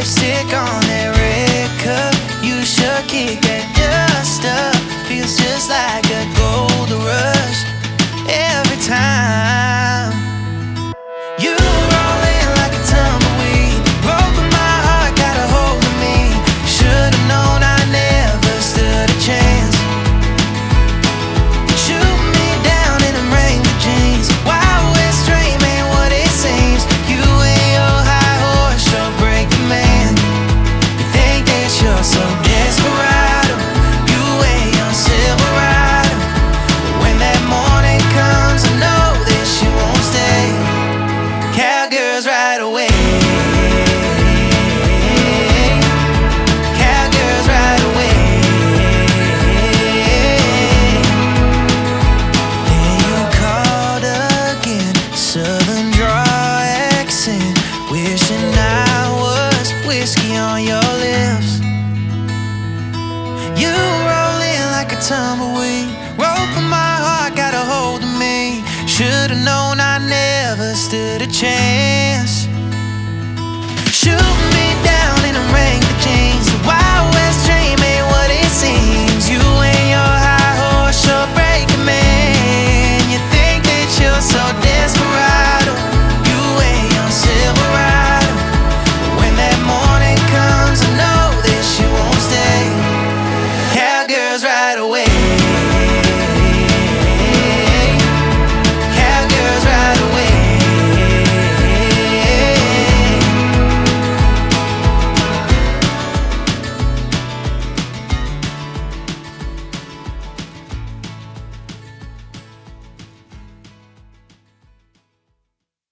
lipstick on that red cup. You should kick that dust up. Feels just like a gold rush every time. You roll in like a tumbleweed, broke my heart, got a hold of me. Should've known I never stood a chance. Shoot me down in them Wrangler jeans. Wild West dream ain't what it seems. You and your high horse sure break the man. You think that you're so desperado, you and your Silverado. But when that morning comes, I know that she won't stay. Cowgirls right away. Cowgirls right away. Then you called again, southern draw accent, wishing I was whiskey on your lips. You roll in like a tumbleweed, rope in my heart, got a hold of me. Should've known I never stood a chance.